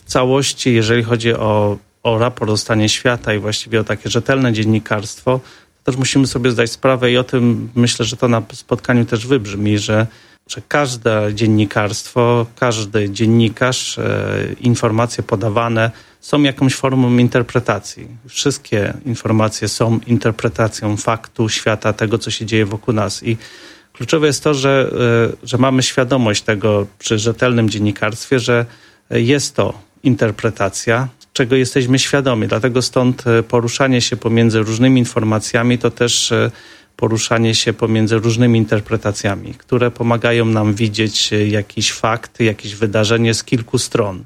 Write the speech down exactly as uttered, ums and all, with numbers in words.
całości, jeżeli chodzi o, o raport o stanie świata i właściwie o takie rzetelne dziennikarstwo, to też musimy sobie zdać sprawę i o tym myślę, że to na spotkaniu też wybrzmi, że, że każde dziennikarstwo, każdy dziennikarz, e, informacje podawane są jakąś formą interpretacji. Wszystkie informacje są interpretacją faktu, świata, tego, co się dzieje wokół nas. I kluczowe jest to, że, że mamy świadomość tego przy rzetelnym dziennikarstwie, że jest to interpretacja, czego jesteśmy świadomi. Dlatego stąd poruszanie się pomiędzy różnymi informacjami to też poruszanie się pomiędzy różnymi interpretacjami, które pomagają nam widzieć jakiś fakt, jakieś wydarzenie z kilku stron.